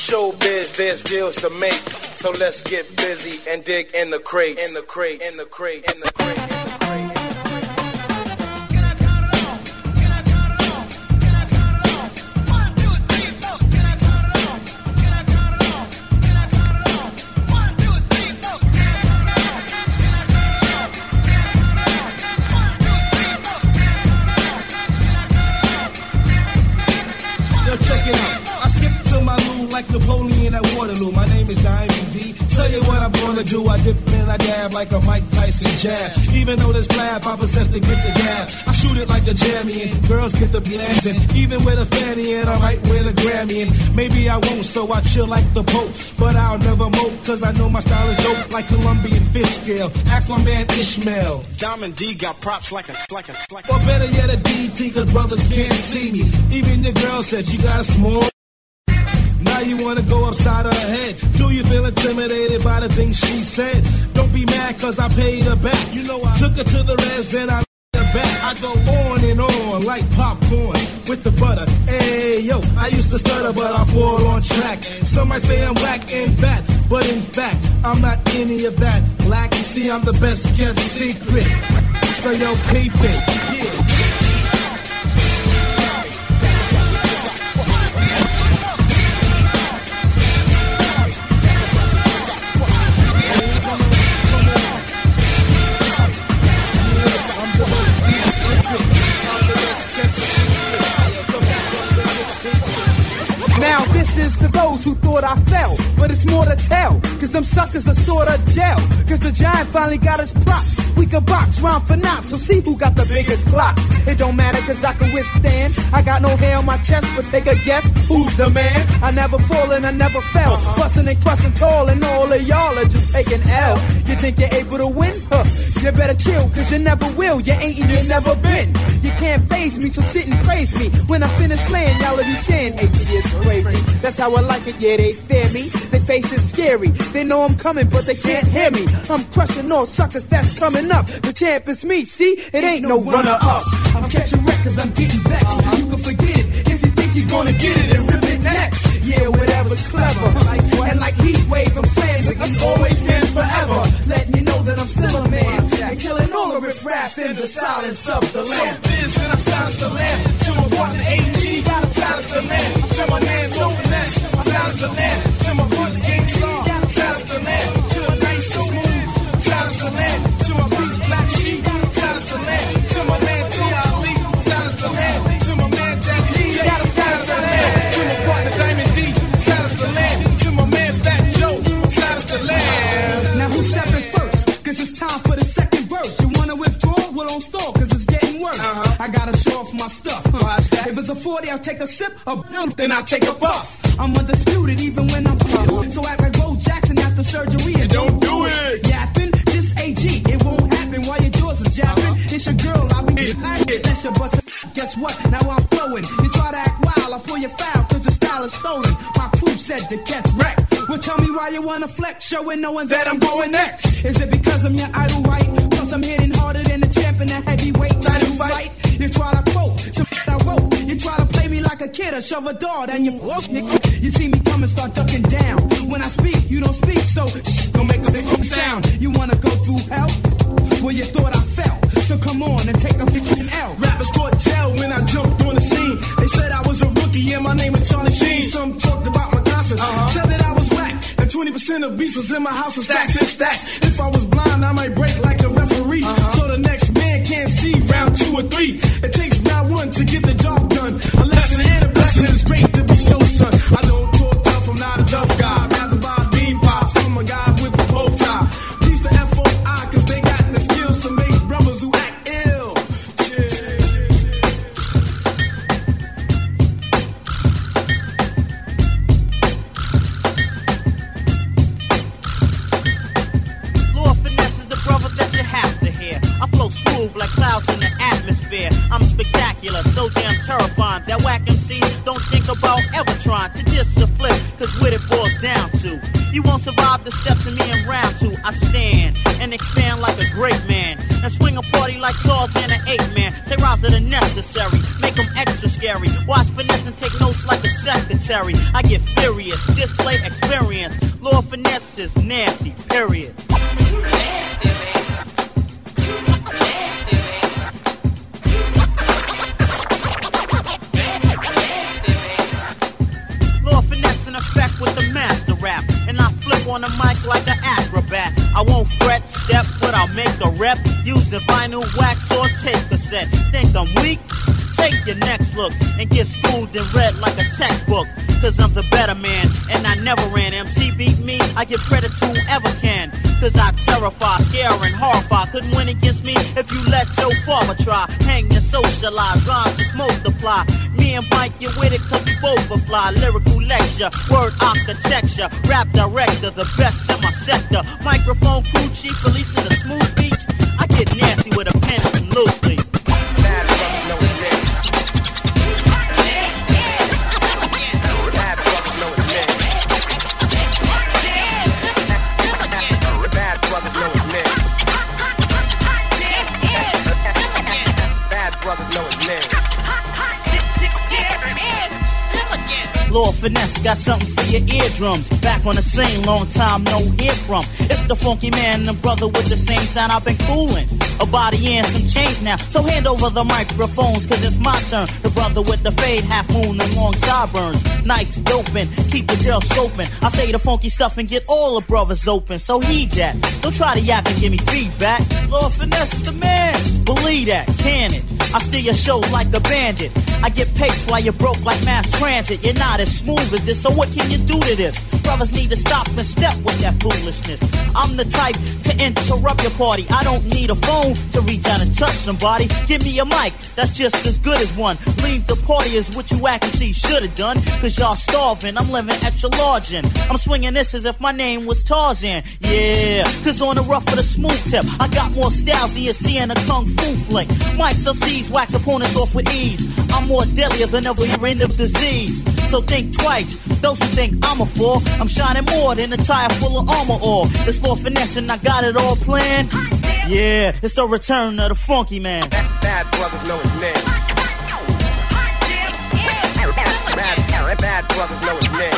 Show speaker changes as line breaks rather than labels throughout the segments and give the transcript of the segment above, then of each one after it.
showbiz, there's deals to make. So let's get busy and dig in the crate, in the crate, in the crate, in the crate, in the crate.
Like Napoleon at Waterloo, my name is Diamond D. Tell you what I'm gonna do, I dip and I dab like a Mike Tyson jab. Even though there's flab, I possess to get the dab. I shoot it like a jammy and girls get the blast. And even with a fanny and I might win a Grammy. And maybe I won't, so I chill like the Pope. But I'll never mope, cause I know my style is dope like Colombian fish scale. Ask my man Ishmael.
Diamond D got props like a.
Or better yet a DT, cause brothers can't see me. Even the girl said you got a small. Now you wanna go upside her head. Do you feel intimidated by the things she said? Don't be mad cause I paid her back. You know I took her to the res and I her back. I go on and on like popcorn with the butter. Hey yo, I used to stutter but I fall on track. Some might say I'm whack and fat, but in fact I'm not any of that. Black, you see I'm the best kept secret. So yo, peep it, yeah.
Now this is to those who thought I fell, but it's more to tell, cause them suckers are sorta gel, cause the giant finally got his props. We can box round for knots, so see who got the biggest clock. It don't matter cause I can withstand, I got no hair on my chest, but take a guess, who's the man? I never fall and I never fell, bustin' and crushing tall and all of y'all are just taking L. You think you're able to win? Huh, you better chill cause you never will, you ain't and you never been. You can't faze me, so sit and praise me. When I finish slaying, y'all will be saying 8 years crazy. That's how I like it, yeah, they fear me. Their face is scary. They know I'm coming, but they can't hear me. I'm crushing all suckers that's coming up. The champ is me, see? It ain't no runner-ups. I'm catching records, I'm getting vexed. You can forget it if you think you're gonna get it and rip it next. Yeah, whatever's clever. And like heat wave, I'm saying I'm always in forever. Letting you know that I'm still a man. And killing all the riff-raff in the silence of the land.
So this and I silence the land. To my partner AG, silence the land. To my man Low Finesse, silence the land. To my brother Gang Star, silence the land. To the nice and smooth, silence the land. To my beats Black Sheep, silence the land. To my man T.I.L.E., silence the land. To my man Jazzy J, silence the land. To my partner Diamond D, silence the land. To my man Fat Joe, silence the land.
Now who's stepping first? Cause it's time for the second verse. You wanna withdraw? Well, don't stall cause it's getting worse. I gotta show off my stuff. If it's a 40, I'll take a sip.
Then I'll take a puff.
I'm undisputed even when I'm bleeding. So act like Bo Jackson after surgery and
don't do it.
Yapping, this AG, it won't happen while your jaws are japping. It's your girl, I'll be that's your bust. Guess what? Now I'm flowing. You try to act wild, I'll pull your foul cause the style is stolen. My crew said to catch wreck. Well, tell me why you wanna flex, showing knowing that I'm going next. Is it because I'm your idol, right? Plus I'm hitting harder than the champ in that heavyweight title fight. You try to quote some I wrote. You try to play me like a kid or shove a dart and you you see me come and start ducking down. When I speak, you don't speak, so don't make a big sound. You wanna go through hell? Well, you thought I fell, so come on and take a freaking L.
Rappers caught jail when I jumped on the scene. They said I was a rookie and my name was Charlie Sheen. Some talked about my concert, said that I was whack. And 20% of beats was in my house of stacks and stacks. If I was blind, I might break like a referee. So the next man can't see round 2 or 3. It takes round 1 to get the job done. A lesson and a blessing is great to be so son. I don't talk tough, I'm not a tough guy. Rather buy a bean pie from a guy with a bow tie. Peace to FOI, cause they got the skills to make brothers who act ill.
Lord Finesse is the brother that you have to hear. I flow smooth like clouds in the atmosphere. I'm spectacular, so damn terrifying that whack MCs don't think about ever trying to diss or flip, cause what it boils down to, you won't survive the steps of me in round 2. I stand and expand like a great man and swing a party like Tarzan and 8-Man. Say rhymes that are necessary, make them extra scary. Watch Finesse and take notes like a secretary. military. I get furious, display experience. Lord Finesse is nasty, period. Lord Finesse in effect with the master rap. And I flip on the mic like an acrobat. I won't fret, step, but I'll make a rep. Using vinyl, wax, or tape cassette. Think I'm weak? Take your next look and get schooled and read like a textbook. Cause I'm the better man, and I never ran. MC beat me, I give credit to whoever can. Cause I terrify, scare, and horrify. Couldn't win against me if you let your father try. Hang and socialize, rhymes just multiply. Me and Mike, get with it cause we both will fly. Lyrical lecture, word architecture. Rap director, the best in my sector. Microphone crew chief, releasing a smooth beach. I get nasty with a pen and some loose leaf.
Bad brothers know it's men. Bad brothers know it's men. Bad brothers know it's men. Bad brothers know it's men.
Lord Finesse got something for your eardrums. Back on the scene, long time no hear from. It's the funky man, the brother with the same sound I've been cooling. A body and some change now, so hand over the microphones, cause it's my turn. The brother with the fade, half moon and long sideburns. Nice doping, keep the girl scoping. I say the funky stuff and get all the brothers open, so heed that. Don't try to yap and give me feedback. Lord Finesse is the man, believe that, can it? I steal your show like a bandit. I get paced while you're broke like mass transit. You're not as smooth as this, so what can you do to this? Brothers need to stop and step with that foolishness. I'm the type to interrupt your party. I don't need a phone to reach out and touch somebody. Give me a mic, that's just as good as one. Leave the party is what you actually should have done. Cause y'all starving, I'm living extra large in. I'm swinging this as if my name was Tarzan. Yeah, cause on the rough of the smooth tip, I got more styles than you see in a kung fu flick. Mics or seeds, wax opponents off with ease. I'm more deadlier than every end of disease. So think twice, those who think I'm a fool. I'm shining more than a tire full of armor ore. It's more finesse and I got it all planned. Yeah, it's the return of the funky man.
Bad brothers know it's men. Bad brothers know it's men.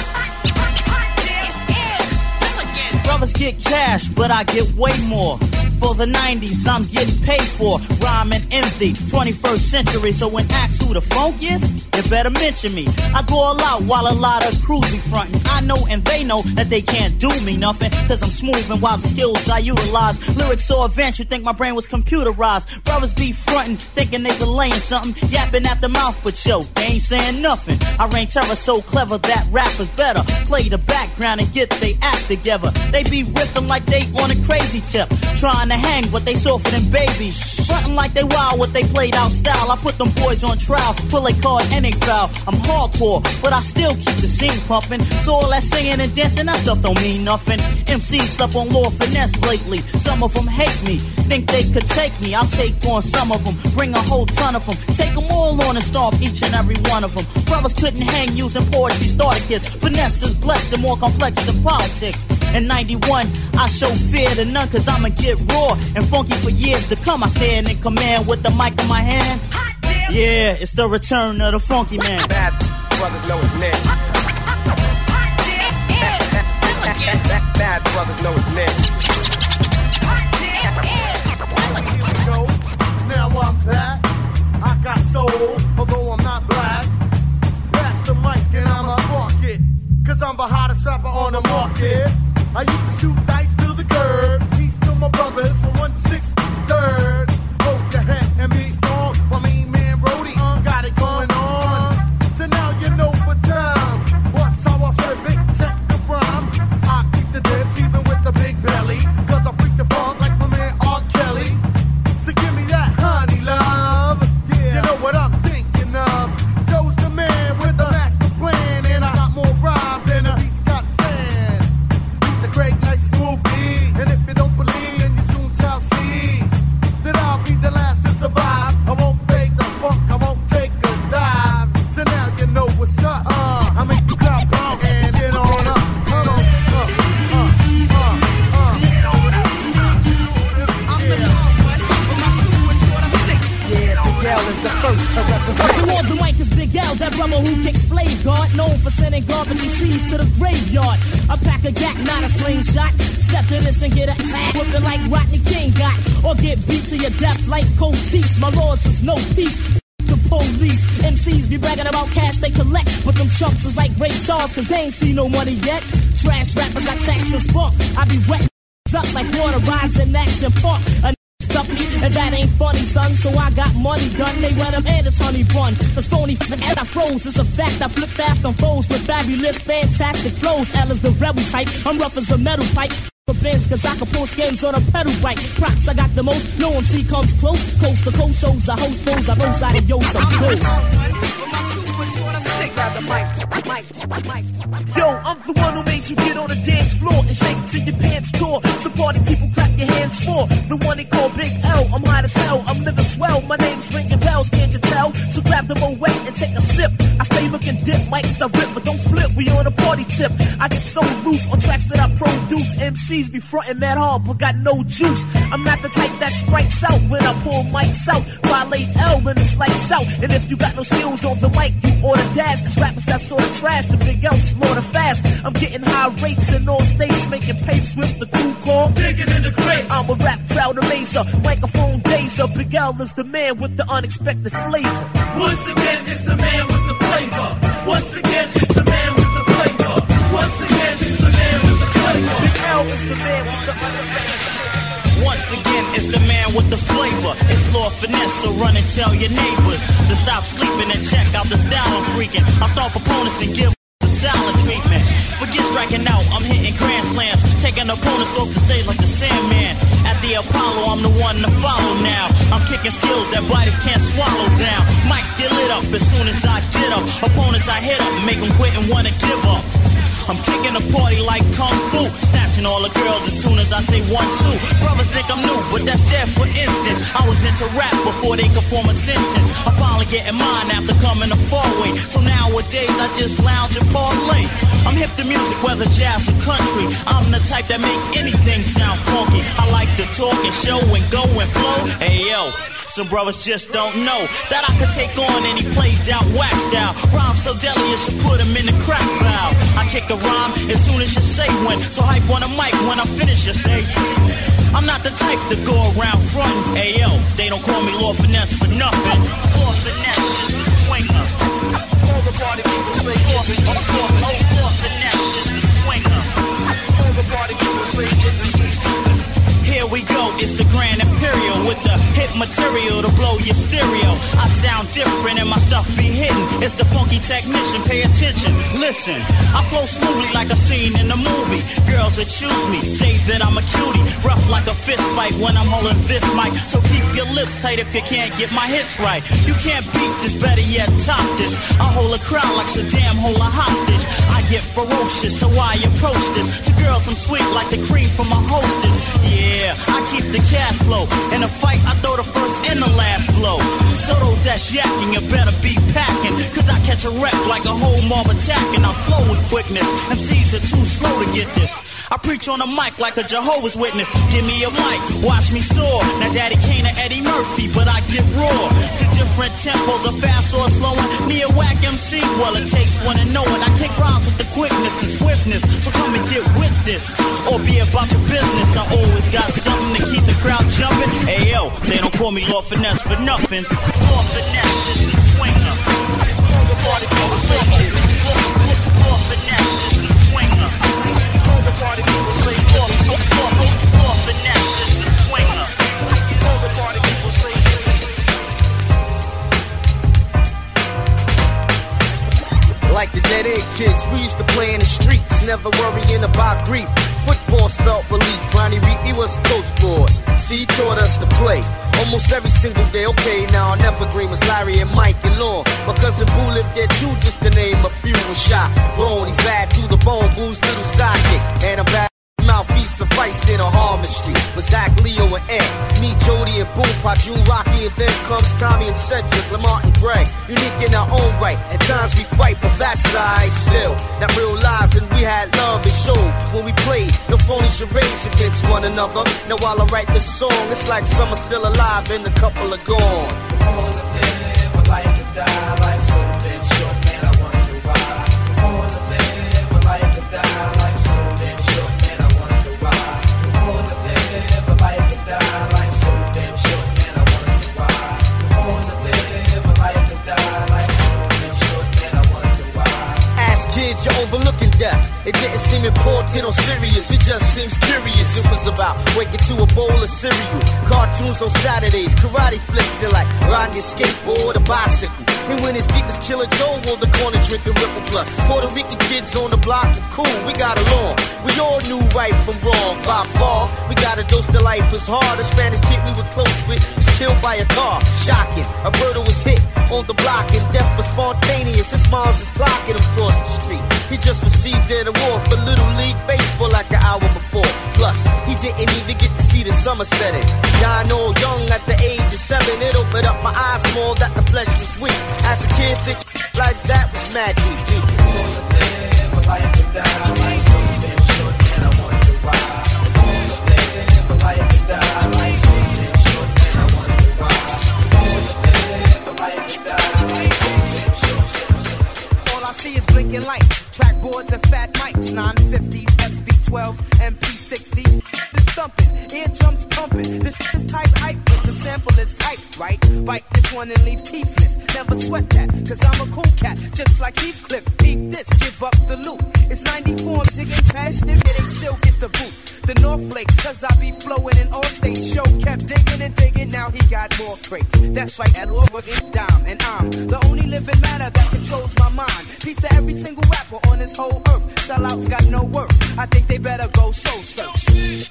Brothers get cash, but I get way more. For the 90s, I'm getting paid for. Rhyme and empty, 21st century. So when asked who the funk is, you better mention me. I go all out while a lot of crews be frontin'. I know and they know that they can't do me nothing. Cause I'm smooth and wild skills I utilize. Lyrics so advanced you think my brain was computerized. Brothers be frontin', thinking they delaying something. Yapping at the mouth, but yo, they ain't saying nothing. I reign terror so clever that rappers better play the background and get they act together. They be riffing like they on a crazy tip. Trying to hang, but they softer than babies. Frontin' like they wild with they played out style. I put them boys on trial, pull a card and they foul. I'm hardcore, but I still keep the scene pumping. So all that singing and dancing, that stuff don't mean nothing. MCs slept on Lord Finesse lately. Some of them hate me, think they could take me. I'll take on some of them, bring a whole ton of them. Take them all on and stomp each and every one of them. Brothers couldn't hang using poetry starter kits. Finesse is blessed and more complex than politics. In 91, I show fear to none cause I'ma get raw and funky for years to come. I stand in command with the mic in my hand. Yeah, it's the return of the funky man.
Bad brothers know it's men. Bad brothers know it's men.
Now I'm back. I got soul, although I'm not black. Pass the mic and I'ma spark it. Cause I'm the hottest rapper on the market. I used to shoot dice to the curb. Peace to my brothers from 1 to 6 3rd. Hope the heck and be strong. My main man Brody got it going on. So now you know for time. What's how I flip it, check the rhyme. I keep the dips even with the big belly. Cause I freak the funk like my man R. Kelly. So give me that honey love. Yeah, you know what I'm thinking of. Joe's the man with the master plan. And I got more rhyme than a beat's got sand. He's a great, nice, smooth
garbage MCs to the graveyard. I pack a gat, not a slingshot. Step to this and get a tag whipping like Rodney King got. Or get beat to your death like cold cheese. My laws is no peace. The police, MCs be bragging about cash they collect, but them chumps is like Ray Charles, cause they ain't see no money yet. Trash rappers like Saxon Spunk, I be wetting up like water rides in Action Park. A stuff me, and that ain't funny, son, so I got money done. They let them and it's honey bun. The stony as I froze, it's a fact. I flip fast on foes with fabulous, fantastic flows. L is the rebel type, I'm rough as a metal pipe. Benz, cause I can pull schemes on a pedal bike. Props, I got the most, no MC comes close. Coast to coast shows, I host foes, I roll side of yo, some close. Yo, I'm the one who makes you get on the dance floor and shake till your pants tore. Some party people clap your hands for. The one they call Big L, I'm hot as hell, I'm living swell. My name's ringing bells, can't you tell? So grab them away and take a sip. I stay looking dip, mics I rip, but don't flip, we on a party tip. I get so loose on tracks that I produce. MCs be frontin' mad hard, but got no juice. I'm not the type that strikes out when I pull mics out. Violate L when it's lights out. And if you got no skills on the mic, you order dash. Cause rappers that sort of trash, the Big L slaughter fast. I'm getting high rates in all states, making papes with the crew call digging in the crate. I'm a rap crowd amazer, microphone dazer. Big L is the man with the unexpected flavor.
Once again, it's the man with the flavor. Once again, it's the man with the flavor. Once again, it's the man with the flavor.
Big L is the man with the unexpected flavor.
Once again, it's the man with the flavor. It's Lord Finesse, so run and tell your neighbors to stop sleeping and check out the style I'm freaking. I start opponents and give the silent treatment. Forget striking out, I'm hitting grand slams, taking opponents off the stage like the Sandman. At the Apollo, I'm the one to follow now. I'm kicking skills that bodies can't swallow down. Mics get lit up as soon as I get up. Opponents I hit up, make them quit and wanna give up. I'm kicking a party like Kung Fu, snatching all the girls as soon as I say 1, 2. Brothers think I'm new, but that's there for instance. I was into rap before they could form a sentence. I'm finally getting mine after coming a far way. So nowadays I just lounge and parlay. I'm hip to music, whether jazz or country. I'm the type that make anything sound funky. I like to talk and show and go and flow. Hey yo, some brothers just don't know that I could take on any played out whack style. Rhyme so deadly you should put them in the crack valve. I kick a rhyme as soon as you say when. So hype on the mic when I finish you say. I'm not the type to go around frontin'. Hey yo, they don't call me Lord Finesse for nothing. Lord Finesse is the swinger. All the party people say Lord Finesse is the swinger. All the party people say it's the Here we go, it's the Grand Imperial with the hit material to blow your stereo. I sound different and my stuff be hidden. It's the funky technician, pay attention, listen. I flow smoothly like a scene in a movie. Girls that choose me, say that I'm a cutie. Rough like a fist fight when I'm holding this mic. So keep your lips tight if you can't get my hits right. You can't beat this, better yet top this. I hold a crowd like Saddam, hold a hostage. I get ferocious, so I approach this. To girls I'm sweet like the cream from my hostess. Yeah, I keep the cash flow. In a fight, I throw the first and the last blow. So those that's yakking, you better be packing. Cause I catch a wreck like a whole mob attacking. I flow with quickness. MCs are too slow to get this. I preach on the mic like a Jehovah's Witness. Give me a mic, watch me soar. Now Daddy Kane or Eddie Murphy, but I get raw. To different tempos, a fast or slowing. Me a whack MC, well it takes one to know it. I kick rhymes with the quickness and swiftness. So come and get with this, or be about your business. I always got something to keep the crowd jumping. Hey yo, they don't call me Lord Finesse for nothing. Lord Finesse is the swinger. All the party people say it's Lord Finesse is the swinger. All the party people say Lord Finesse is the swinger. All the party people say
like the Dead End Kids, we used to play in the streets, never worrying about grief. Football spelt relief. Ronnie Reed, he was a coach for us. See, he taught us to play almost every single day. Okay, now our evergreen was Larry and Mike and Lon. My cousin Boo lived there too, just to name a few. Was shot, grown, he's bad to the bone. Boo's little sidekick, and a bad mouth, he sufficed in a Harmon Street. With Zach, Leo, and Ed. Me, Jody, and Boom, Pajun, Rocky, and then comes Tommy and Cedric, Lamont and Greg. Unique in our own right. At times we fight, but that's side still. Not real lives, and we had love and showed when we played. No phony charades against one another. Now while I write this song, it's like some are still alive and a couple are gone.
I wanna live a life to die. Life's so damn short, man, I wonder why. I wanna live
kid, you're overlooking death. It didn't seem important or serious, it just seems curious. It was about waking to a bowl of cereal, cartoons on Saturdays, karate flicks, and like riding your skateboard or bicycle. And when it's deep as Killer Joe on the corner drinking Ripple Plus. Puerto Rican kids on the block were cool, we got along. We all knew right from wrong by far. We got a dose to life was hard. A Spanish kid we were close with was killed by a car. Shocking, a bird was hit on the block and death was spontaneous. His mom's was blocking him across the street. He just received an award for Little League Baseball like an hour before. Plus, he didn't even get to see the summer setting. Dying all young at the age of 7. It opened up my eyes more that the flesh was sweet. As a kid, thinking like that was magic.
Live a life to die, like so damn short, and I wonder why. Live a life to die, like so damn short, and I wonder why. Live a life to die, like so damn short.
All I see is blinking lights, track boards and fat mics, 950s, SB12s, MP60s. This thumping, eardrums pumping. This is type hype, but the sample is tight, right? Bite this one and leave teethless. Never sweat that, cause I'm a cool cat, just like Heathcliff. Beat this, give up the loot. It's 94, jigging past it, they still get the boot. The North Flakes, cause I be flowing in all states. Show kept digging and digging, now he got more crates. That's right, at over is dime, and I'm the only living matter that controls my mind. Peace to every single rapper on this whole earth. Sellouts got no worth, I think they better go soul search.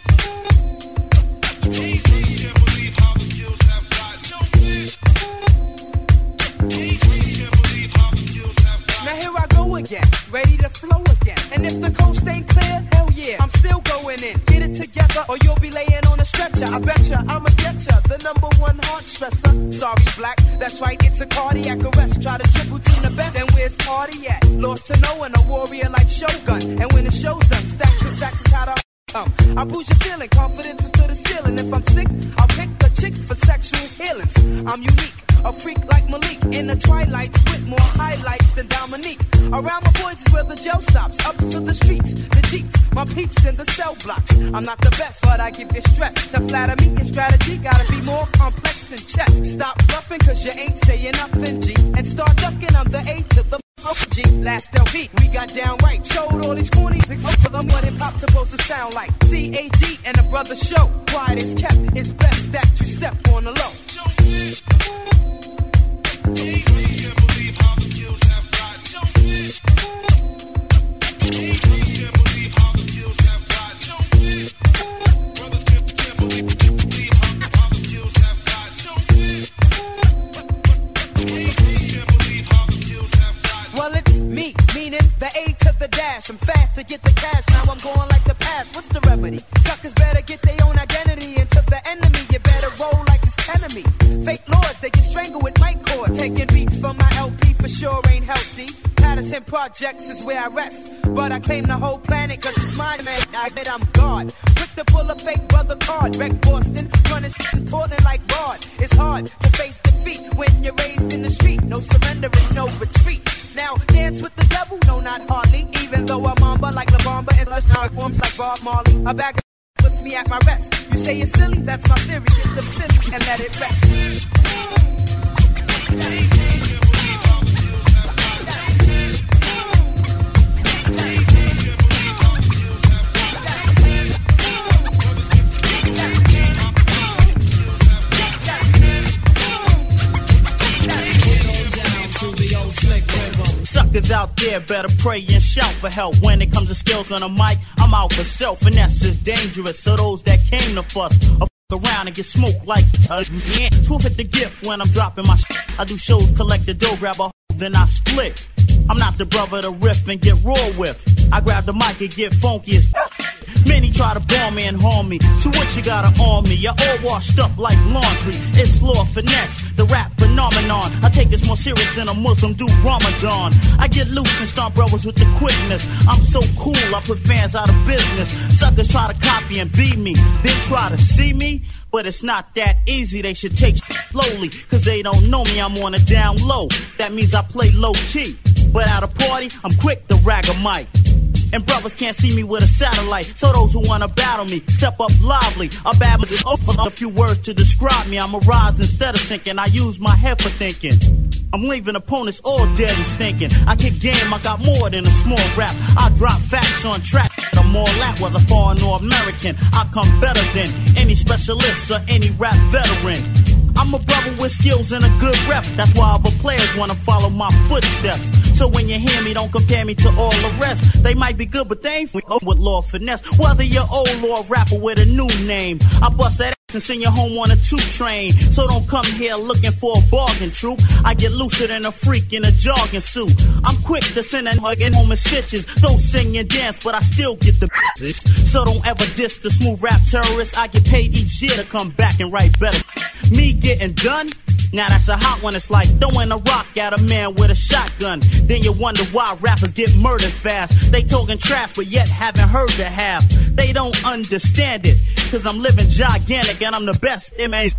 Now here I go again, ready to flow again. And if the coast ain't clear, hell yeah, I'm still going in. Get it together or you'll be laying on a stretcher. I betcha I'ma get ya, the #1 heart stressor. Sorry black, that's right, it's a cardiac arrest. Try to triple team the best, then where's party at? Lost to knowing a warrior like Shogun. And when the show's done, stacks and stacks is how to I boost your feeling, confidence is to the ceiling. If I'm sick, I'll pick a chick for sexual healings. I'm unique, a freak like Malik. In the twilights with more highlights than Dominique. Around my boys is where the jail stops. Up to the streets, the jeeps, my peeps in the cell blocks. I'm not the best, but I give you stress. To flatter me, your strategy gotta be more complex than chess. Stop bluffing, cause you ain't saying nothing, G. And start ducking, I'm the A to the G. Last LP, we got down right. Showed all these cornies and for them what hip hop's supposed to sound like. CAG and a brother show. Quiet is kept, it's best that you step on the low. I'm fast to get the cash, now I'm going like the past. What's the remedy? Suckers better get their own identity. And to the enemy, you better roll like it's enemy. Fake lords, they get strangled with mic cord. Taking beats from my LP for sure ain't healthy. Patterson Projects is where I rest. But I claim the whole planet cause it's mine, man. I admit I'm God. Quick to pull a fake brother card. Wreck Boston, running shit in Portland like Bard. It's hard to face defeat when you're raised in the street. No surrendering, no retreat. Now dance with the devil, no not hardly. Even though I'm mamba like La Bamba and lush now it forms like Bob Marley. A bag of puts me at my rest. You say you're silly, that's my theory. Get the silly and let it rest.
Suckers out there better pray and shout for help. When it comes to skills on a mic, I'm out for self. Finesse is dangerous, so those that came to fuss around and get smoked like yeah. Twelve hit the gift when I'm dropping my shit. I do shows, collect the dough, grab a then I split. I'm not the brother to riff and get raw with. I grab the mic and get funky as many try to bomb me and harm me. So what you gotta on me? You're all washed up like laundry. It's law finesse, the rap phenomenon. I take this more serious than a Muslim do Ramadan. I get loose and start brothers with the quickness. I'm so cool, I put fans out of business. Suckers try to copy and beat me, then try to see me. But it's not that easy, they should take slowly. Cause they don't know me, I'm on a down low. That means I play low key. But at a party, I'm quick to rag a mic. And brothers can't see me with a satellite. So those who wanna battle me, step up lively. A bad a few words to describe me. I'm a rise instead of sinking. I use my head for thinking. I'm leaving opponents all dead and stinking. I kick game, I got more than a small rap. I drop facts on track. I'm all at, whether foreign or American. I come better than any specialist or any rap veteran. I'm a brother with skills and a good rep. That's why other players wanna follow my footsteps. So when you hear me, don't compare me to all the rest. They might be good, but they ain't with Lord Finesse. Whether you're old Lord rapper with a new name, I bust that ass and send you home on a 2 train. So don't come here looking for a bargain, troop. I get looser than a freak in a jogging suit. I'm quick to send that hugging home in stitches. Don't sing and dance, but I still get the bitches. So don't ever diss the smooth rap terrorists. I get paid each year to come back and write better. Me getting done? Now that's a hot one. It's like throwing a rock at a man with a shotgun. Then you wonder why rappers get murdered fast. They talking trash but yet haven't heard the half. They don't understand it, cause I'm living gigantic and I'm the best.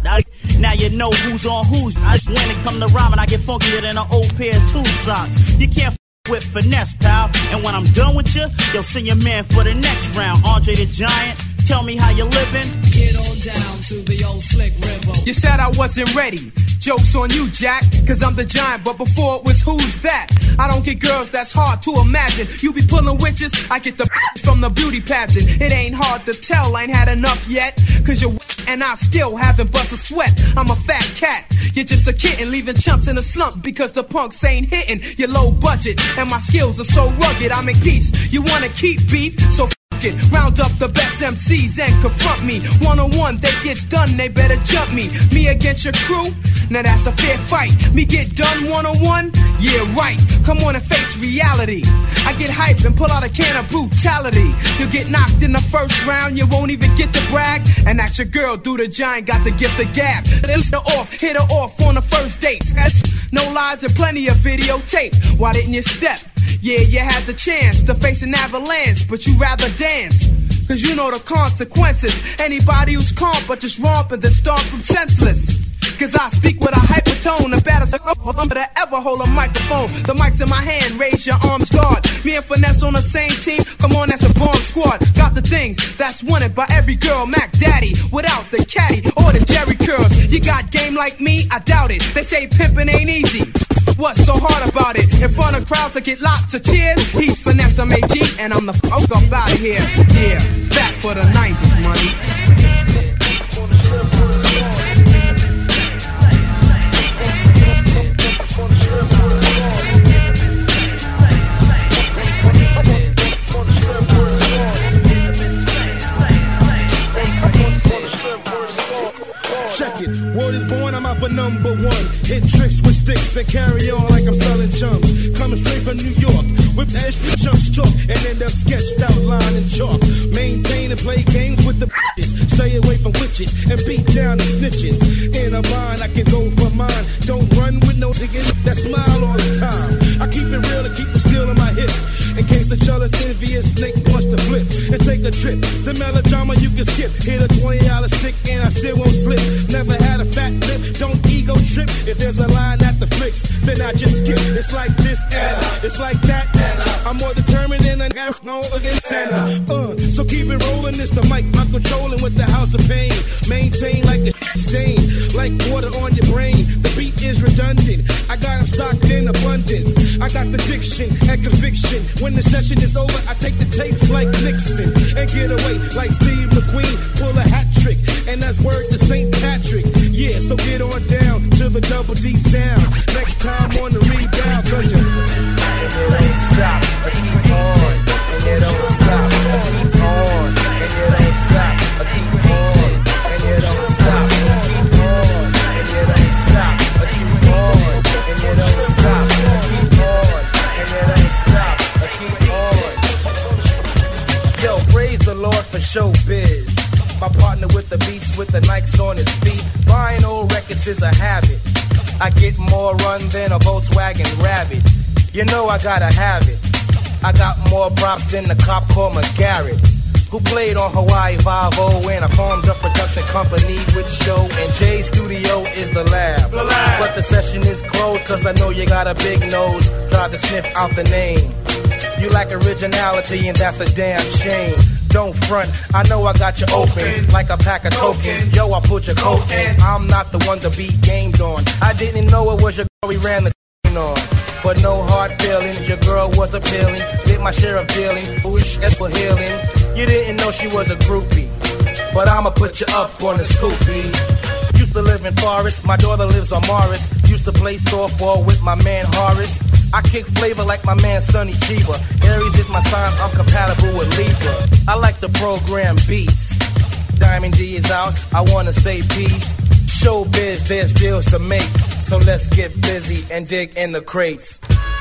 Now you know who's on who's. When it come to rhyming, I get funkier than an old pair of tube socks. You can't with finesse, pal. And when I'm done with you, you'll send your man for the next round. Andre the Giant, tell me how you living.
Get on down to the old slick river.
You said I wasn't ready. Joke's on you, Jack, cause I'm the giant, but before it was who's that? I don't get girls, that's hard to imagine. You be pulling witches, I get the from the beauty pageant. It ain't hard to tell, I ain't had enough yet, cause you're and I still haven't bust a sweat. I'm a fat cat, you're just a kitten, leaving chumps in a slump because the punks ain't hitting. You're low budget, and my skills are so rugged, I make peace. You wanna keep beef, so round up the best MCs and confront me. One-on-one, they gets done, they better jump me. Me against your crew? Now that's a fair fight. Me get done one-on-one? Yeah, right. Come on and face reality. I get hyped and pull out a can of brutality. You get knocked in the first round, you won't even get to brag. And that's your girl, do the giant, got the gift of gab. Hit her off on the first date. No lies and plenty of videotape. Why didn't you step? Yeah, you had the chance to face an avalanche, but you rather dance. Cause you know the consequences. Anybody who's calm but just romp and then stomp them senseless. Cause I speak with a hypertone, the baddest to ever hold a microphone. The mic's in my hand, raise your arms guard. Me and Finesse on the same team, come on, that's a bomb squad. Got the things that's wanted by every girl, Mac Daddy, without the caddy or the Jerry curls. You got game like me? I doubt it. They say pimping ain't easy. What's so hard about it? In front of crowds I get lots of cheers. He's Finesse, I'm AG, and I'm the f*** up out of here. Yeah, back for the 90s, money.
Check it, word is born, I'm out for number 1. Hit tricks with sticks and carry on like I'm selling chums. Coming straight from New York, with that shit chumps talk and end up sketched out line and chalk. Maintain and play games with the bitches. Stay away from witches and beat down the snitches. In a bind, I can go for mine. Don't run with no niggas that smile all the time. I keep it real and keep the steel in my hip. In case the jealous, envious snake wants to flip and take a trip. The melodrama you can skip. Hit a $20 stick and I still won't slip. Never had a fat lip, don't ego trip. If there's a line at the flicks, then I just skip. It's like this and it's like that. I'm more determined than an no against Santa. So keep it rolling, it's the mic I'm controlling with the house of pain. Maintain like a stain, like water on your brain. The beat is redundant, I got them stocked in abundance. I got the diction and conviction. When the session is over, I take the tapes like Nixon and get away like Steve McQueen. Pull a hat trick, and that's word to St. Patrick. Yeah, so get on down to the Double D sound. Next time on the rebound, cause you don't stop, I keep on, and you don't stop, I keep on, and you don't stop, I keep on, and you don't stop, I keep on, and you don't stop, I keep on, and you don't stop, I keep on, and you don't stop, I keep on. Yo, praise the Lord for showbiz. My partner with the beats with the Nikes on his feet. Buying old records is a habit. I get more run than a Volkswagen Rabbit. You know I gotta have it. I got more props than the cop called McGarrett, who played on Hawaii 5-0 and I formed a production company with show. And Jay's studio is the lab. But the session is closed cause I know you got a big nose. Try to sniff out the name. You lack originality and that's a damn shame. Don't front, I know I got you open like a pack of tokens. Yo, I put your coat in. I'm not the one to be gamed on. I didn't know it was your girl, we ran the
going on. But no hard feelings, your girl was appealing. Did my share of dealing, wish that's for healing. You didn't know she was a groupie, but I'ma put you up on the scoopy. Used to live in Forest, my daughter lives on Morris. Used to play softball with my man Horace. I kick flavor like my man Sonny Chiba. Aries is my sign, I'm compatible with Libra. I like the program beats. Diamond D is out, I wanna say peace. Showbiz, there's deals to make, so let's get busy and dig in the crates.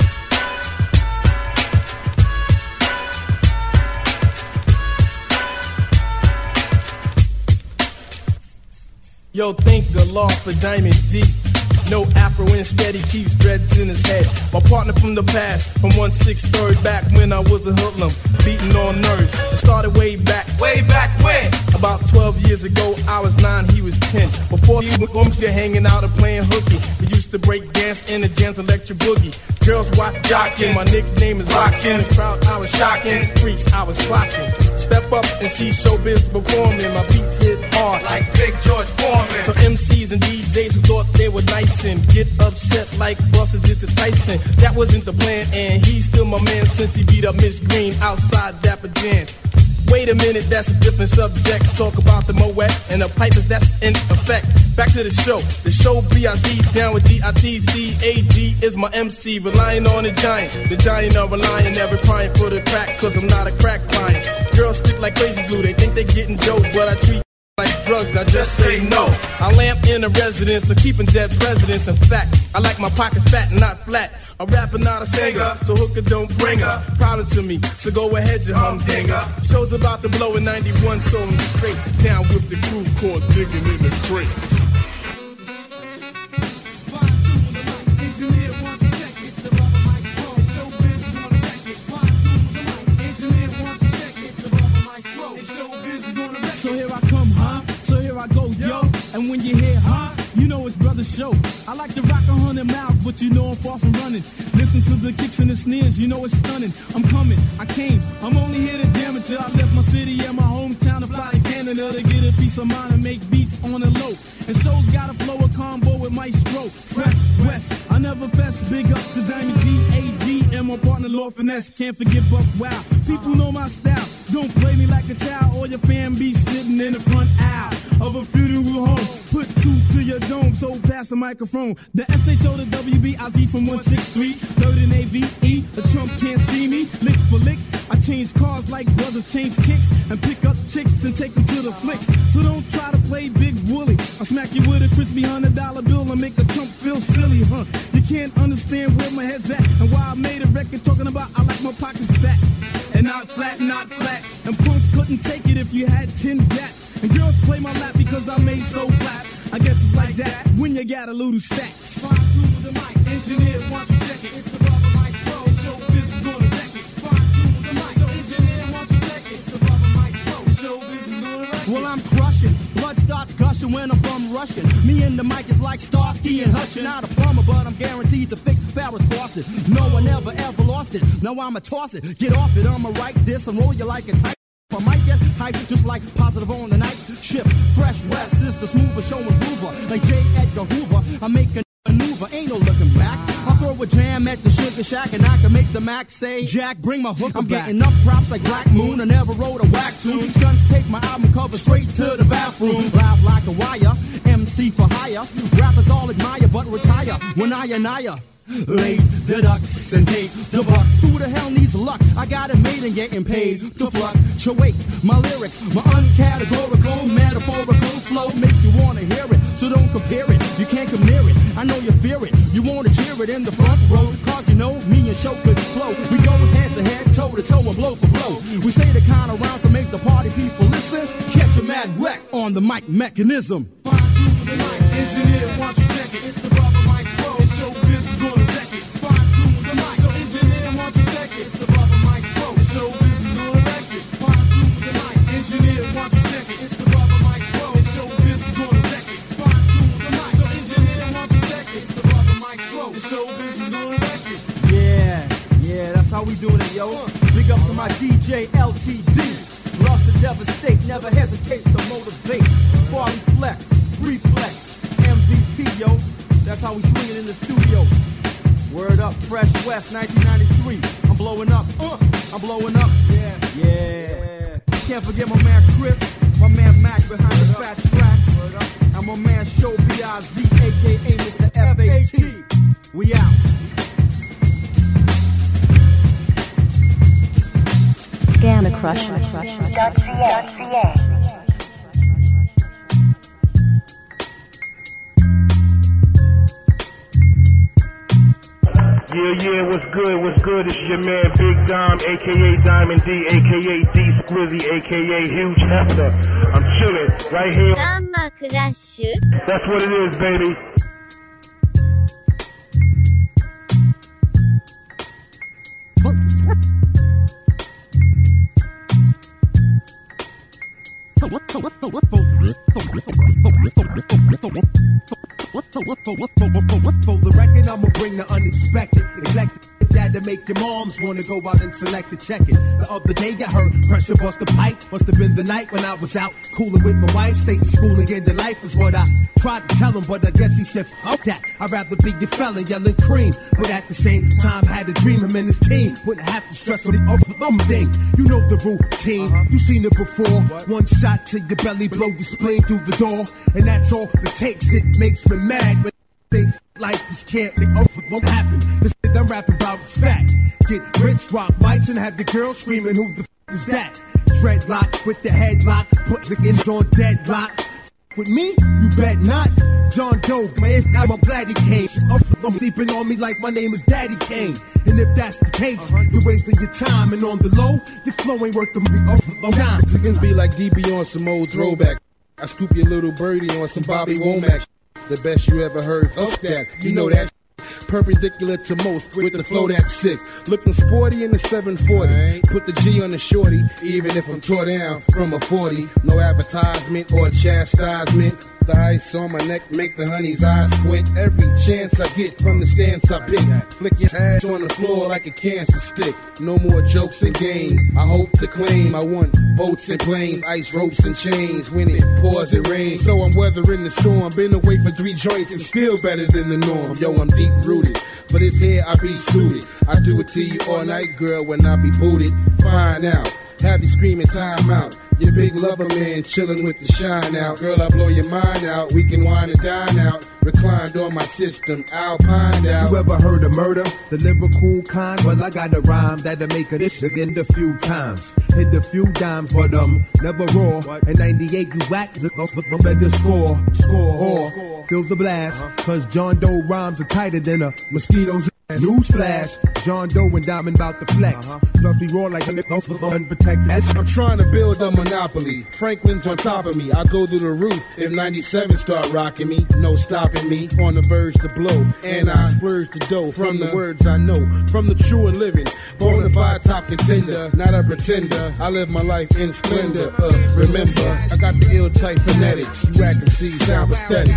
Yo, thank the Lord for Diamond D. No afro, instead he keeps dreads in his head. My partner from the past, from 1/6 back when I was a hoodlum, beating on nerds. It started way back when? About 12 years ago, I was 9, he was 10. Before he was hanging out and playing hooky. We used to break dance in the Jams Electric Boogie. Girls watch jockin', my nickname is Rockin'. The crowd I was shocking, freaks I was clocking. Step up and see showbiz performing. My beats hit hard like Big George Foreman. So MCs and DJs who thought they were nice and get upset like Buster did to Tyson. That wasn't the plan, and he's still my man since he beat up Miss Green outside Dapper Dan. Wait a minute, that's a different subject. Talk about the Moet and the pipers that's in effect. Back to the show. The show B.I.Z. down with D.I.T.C. A.G. is my MC. Relying on the giant of relying, never crying for the crack, cause I'm not a crack client. Girls stick like crazy glue, they think they getting dope, but I treat like drugs, I just say no. I lamp in a residence of keeping dead presidents. In fact, I like my pockets fat and not flat. A rapper, not a singer, so hooker don't bring her. Proud to me, so go ahead, you humdinger. Show's about to blow in 91, so I'm straight down with the crew, caught digging in the crate.
So here I come, huh? So here I go, yo. And when you hear, huh? You know it's Brother Show. I like to rock 100 miles, but you know I'm far from running. Listen to the kicks and the snares, you know it's stunning. I'm coming, I came, I'm only here to damage it. I left my city and my hometown to fly to Canada to get a piece of mind and make beats on the low. And soul's got a flow, a combo with Maestro. Fresh West, I never fess. Big up to Diamond D, A.G. and my partner Lord Finesse. Can't forget Buck Wow. People know my style. Don't play me like a child or your fan be sitting in the front aisle of a funeral home. Put 2 to your dome, so pass the microphone. The SHO to WBIZ from 163, 3rd and AVE. The Trump can't see me, lick for lick. I change cars like brothers change kicks and pick up chicks and take them to the flicks. So don't try to play Big Wooly. I'll smack you with a crispy $100 bill and make a Trump feel silly, huh? You can't understand where my head's at and why I made a record talking about I like my pockets fat. And not flat, not flat. And punks couldn't take it if you had 10 gats. And girls play my lap because I made so flat. I guess it's like that when you got a little stacks. Fine tune the mic, engineer, why don't you check it? It's the Brother Maestro, show business gonna wreck it. Fine tune the mic, so engineer, why don't you check it? It's the Brother Maestro, show business gonna wreck it.
Well, I'm crushing, blood starts gushing when I'm bum rushing. Me and the mic is like Starsky and Hutch. Not a plumber, but I'm guaranteed to fix Farrah's faucet. No one ever lost it. Now I'ma toss it, get off it, I'ma write this and roll you like a type. I might get hyped just like Positive on the night shift. Fresh West is the smoother show improver. Like J. Edgar Hoover, I make a maneuver, ain't no looking back. I throw a jam at the Sugar Shack and I can make the Mac say, Jack, bring my hooker I'm back. Getting up props like Black Moon, I never wrote a whack tune. Sons take my album cover straight to the bathroom. Loud like a wire, MC for hire. Rappers all admire but retire when I late deducts and take the bucks. Who the hell needs luck? I got it made and getting paid to fluctuate. My lyrics, my uncategorical, metaphorical flow makes you wanna hear it. So don't compare it, you can't come near it. I know you fear it, you wanna cheer it in the front row. Cause you know me and show could flow. We go head to head, toe to toe and blow for blow. We say the kind of rounds to make the party people listen. Catch a mad wreck on the mic mechanism.
Fine tune the mic, engineer, why don't you check it? It's the Brother Maestro, show business gonna wreck it. Fine tune the mic, so engineer, why don't you check it? It's the Brother Maestro, show business gonna wreck it. Fine tune the mic, engineer, why don't you check it? It's the Brother Maestro, show business gonna wreck it. Fine tune the mic, so engineer, why don't you check it? It's the Brother Maestro, show business gonna wreck it.
Yeah, that's how we doing it, yo. Big up to my DJ LTD. Loves to devastate, never hesitates to motivate. Farley Flex, Reflex, MVP, yo. That's how we swing it in the studio.
Word up, Fresh West, 1993. I'm blowing up. I'm blowing up. Yeah. Can't forget my man Chris, my man Mac behind the fat tracks, and my man Show B.I.Z, aka Mr. F.A.T. We out.
Gamma Crush.ca.
Yeah, what's good? It's your man Big Dom, aka Diamond D, aka D Squizzy, aka Huge Hefner. I'm chilling right here.
Gamma Crush.
That's what it is, baby.
For the record, I'ma bring the unexpected. Neglected that to make your moms wanna go out and select and check it. The other day I heard pressure bust the pipe. Must have been the night when I was out cooling with my wife. Stay to school and get the life is what I tried to tell him, but I guess he said fuck that. I'd rather be your fella yelling cream. But at the same time, had to dream him and his team wouldn't have to stress on the thing. You know the routine, you seen it before. One shot to your belly, blow your spleen through the door, and that's all it takes. It makes me mad, but things like this can't be won't happen. This shit I'm rapping about is fact. Get rich, rock mics, and have the girl screaming, who the f is that? Dreadlock with the headlock, put the ends on deadlock. With me, you bet not. John Doe, man, I'm glad he came. I'm sleeping on me like my name is Daddy Kane. And if that's the case, you're wasting your time. And on the low, your flow ain't worth the time.
Chickens be like DB on some old throwback. I scoop your little birdie on some Bobby Womack. The best you ever heard, fuck that. You know that. Perpendicular to most with the flow that's sick. Looking sporty in the 740. Put the G on the shorty, even if I'm tore down from a 40. No advertisement or chastisement. The ice on my neck make the honey's eyes squint. Every chance I get from the stance I pick. Flick your ass on the floor like a cancer stick. No more jokes and games. I hope to claim I want boats and planes, ice ropes and chains. When it pours, it rains. So I'm weathering the storm. Been away for 3 joints and still better than the norm. Yo, I'm deep rooted. For this here, I be suited. I do it to you all night, girl, when I be booted. Find out. Have you screaming time out. Your big lover man chillin' with the shine out. Girl, I blow your mind out. We can wine and dine out. Reclined on my system, alpined out.
You ever heard of murder? The lyrical kind? Well, I got a rhyme that'll make a dish again a few times. Hit a few dimes, but never raw. In 98, you whack, I'm at the score. Or feel the blast. Cause John Doe rhymes are tighter than a mosquito's. Newsflash, John Doe and Diamond about the flex. Plus we roar like unprotected.
I'm trying to build a monopoly. Franklin's on top of me. I go through the roof if 97 start rocking me. No stopping me. On the verge to blow. And I splurge the dough from the words I know. From the true and living. Bonafide top contender. Not a pretender. I live my life in splendor. Remember, I got the ill type phonetics. You act and see sound pathetic.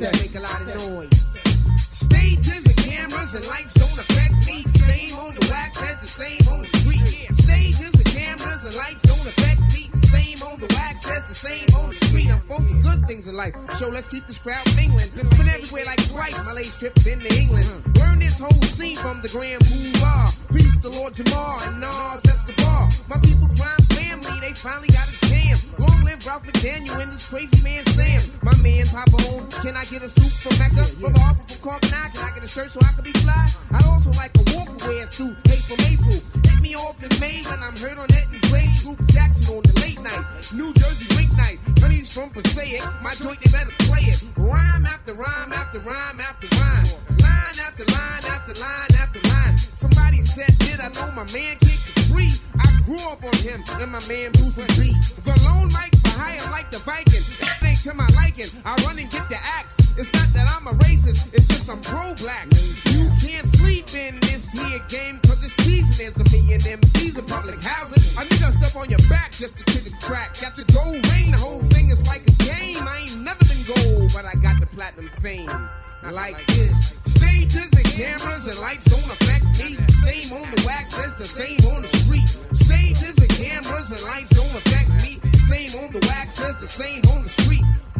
Stages and cameras and lights don't affect me. Same on the wax as the same on the street. Stages and cameras and lights don't affect me. Same on the wax as the same on the street. I'm for the good things in life. So let's keep this crowd mingling. Been everywhere like twice. My latest trip been to England. Learn this whole scene from the Grand Boulevard. Peace to Lord Jamar and Nas Escobar. My people crime family, they finally got a chance. Long live Ralph McDaniel and this crazy man Sam. My man Papa O, can I get a suit from Mecca? From offer from Carbonite, can I get a shirt so I can be fly? I'd also like a walk-away suit, hey from April. Hit me off in May when I'm heard on Ed and Dre. Scoop Jackson on the late night. New Jersey rink night. Honey's from Passaic. My joint, they better play it. Rhyme after rhyme after rhyme after rhyme. Line after line after line after line. Somebody said, did I know my man Kid Capri? I grew up on him and my man Bruce and B. The lone mic for hire like the Viking. It ain't to my liking. I run and get the axe. It's not that I'm a racist, it's just I'm pro-black. You can't sleep in this here game, cause it's treason. There's a million MCs in public housing. A nigga step on your back just to kick a crack. Got the gold ring, the whole thing is like a game. I ain't never been gold, but I got the platinum fame. I like this. Stages and cameras and lights don't affect me. Same on the wax as the same on the street. Stages and cameras and lights don't affect me. Same on the wax as the same on the street. My energy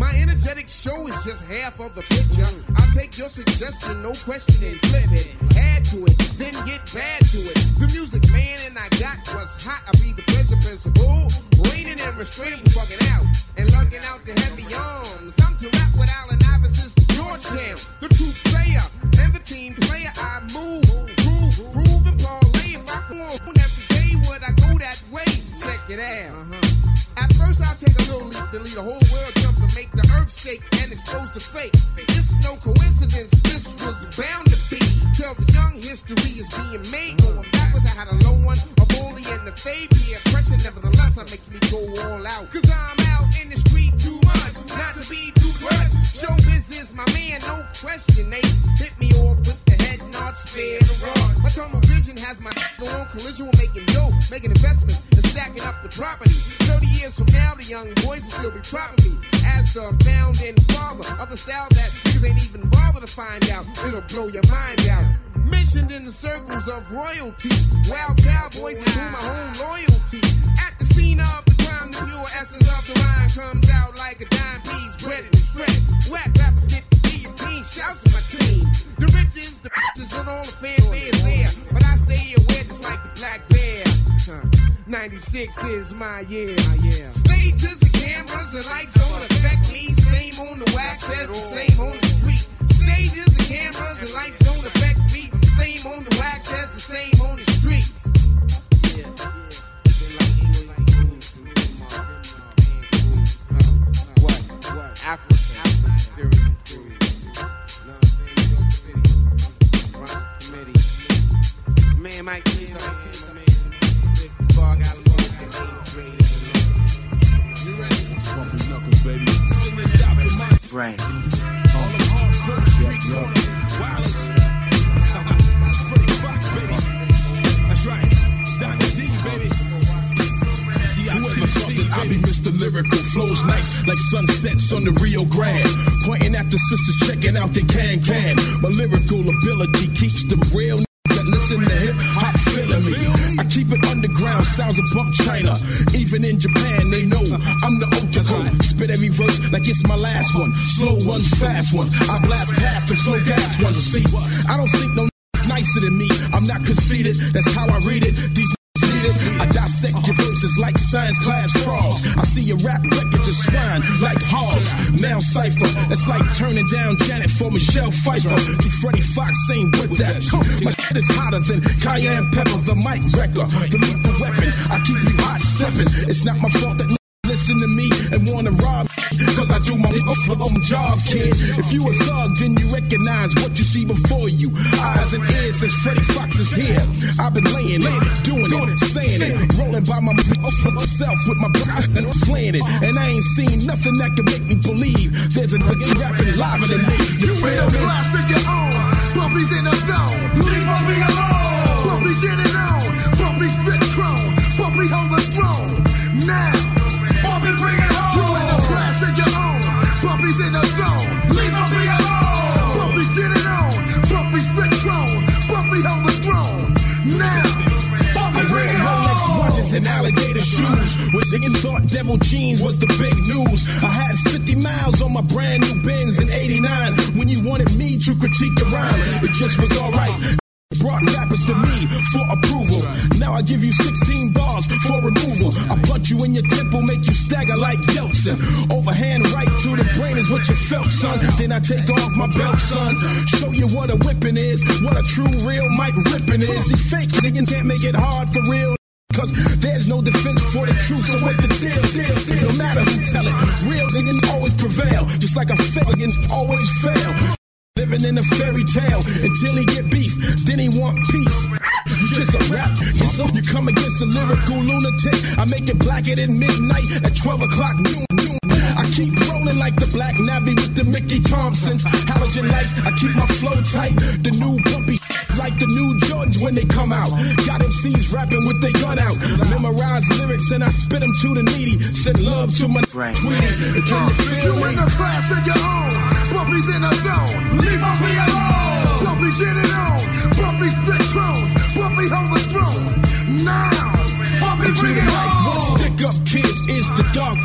energetic show is just half of the picture. I'll take your suggestion, no question, and flip it. Add to it, then get bad to it. The music man and I got what's hot. I be the pleasure principal, raining and restraining from bugging out and lugging out the heavy arms. I'm to rap with Allen Iverson's Georgetown, the truth sayer and the team player. I move, groove, and parlay. If I come on every day, would I go that way? Check it out. At first I'll take a little leap, then lead the whole world jump and make the earth shake and expose the fake. It's no coincidence, this was bound to be. Tell the young history is being made. Going backwards, I had a low one, a bully and the fade. Peer pressure, nevertheless, that makes me go all out. Cause I'm out in the street too much, not to be too clutch. Show business, my man, no question. Ace hit me off with the head nod, spare the rod. My tunnel vision has my on collision with making dough, making investments and stacking up the property. 30 years from now, the young boys will still be proud of me as the founding father of the style that niggas ain't even bother to find out. It'll blow your mind out. Mentioned in the circles of royalty, wild cowboys and my whole loyalty. At the scene of the crime, the pure essence of the rhyme comes out like a dime piece, breaded and shredded. Whack rappers get the guillotine, shouts to my team. The riches, and all the fanfare's there, but I stay aware just like the black bear. 96 is my year. Stages and cameras and lights don't affect me. Same on the wax as the same on the street. Stages and cameras and lights don't affect me. Same on the wax as the same on the streets. What? Africa. Man, Mike, please don't my man. Big bar got a little you ready? Bumping knuckles, baby. Send this out to my Frank. All the hardcore street corner. Wireless. Freddie Fox, baby. That's right. Dr. D, baby. Whoever you see, I be Mr. Lyrical, flows nice like sunsets on the Rio Grande. Pointing at the sisters, checking out their can. My lyrical ability keeps them real that listen to hip hop feeling me. I keep it underground, sounds of Bump China. Even in Japan, they know I'm the ultra. Spit every verse like it's my last one. Slow ones, fast ones. I blast past them, slow gas ones. See, I don't think no nicer than me. I'm not conceited, that's how I read it. These need it. I dissect your verses like science class frogs. I see your rap records and swine like hogs. Now cypher, that's like turning down Janet for Michelle Pfeiffer. See, Freddie Fox ain't with that. My shit is hotter than cayenne pepper, the mic wrecker, the lethal weapon. I keep you hot stepping. It's not my fault that listen to me and wanna rob, cause I do my job, kid. If you a thug, then you recognize what you see before you. Eyes and ears since Freddie Fox is here. I've been laying it, doing it, saying it, rolling by myself with my brush and slaying it. And I ain't seen nothing that can make me believe there's a nigga rapping live than me. You feel me?
Class of your own, Bumpy's in the zone. Leave Bumpy alone. Bumpy get it on. Bumpy spit chrome. Bumpy hold the throne. Now. Bumpy bring it home. You in the class of your own. Bumpy's in the zone. Leave Bumpy alone. Bumpy get it on. Bumpy spit throne. Bumpy hold the throne. Now. Bumpy bring it home.
Rolex watches and alligator shoes. Was in thought devil jeans was the big news. I had 50 miles on my brand new Benz in '89. When you wanted me to critique the rhyme, it just was alright. Brought rappers to me for approval. Now I give you 16 bars for removal. I punch you in your temple, make you stagger like Yeltsin. Overhand right to the brain is what you felt, son. Then I take off my belt, son. Show you what a whipping is, what a true real mic ripping is. He fake, nigga can't make it hard for real. Cause there's no defense for the truth, so what the deal? No matter who tell it, real niggas always prevail. Just like a fake niggas always fail. Living in a fairy tale until he get beef, then he want peace. You just a rap, you come against a lyrical lunatic. I make it blacker than midnight at 12 o'clock noon. I keep rolling like the Black Navy with the Mickey Thompsons. Halogen lights, I keep my flow tight. The new bumpy like the new Jordans when they come out. Got MCs rapping with their gun out. Memorize lyrics and I spit them to the needy. Send love to my Tweety. Can you feel me?
You in the class of your own. Bumpy's in the zone. Leave Bumpy alone. Bumpy get it on. Bumpy spit drones. Bumpy hold the throne. Now. Bumpy bring it home.
What stick up kids is the dark alleys.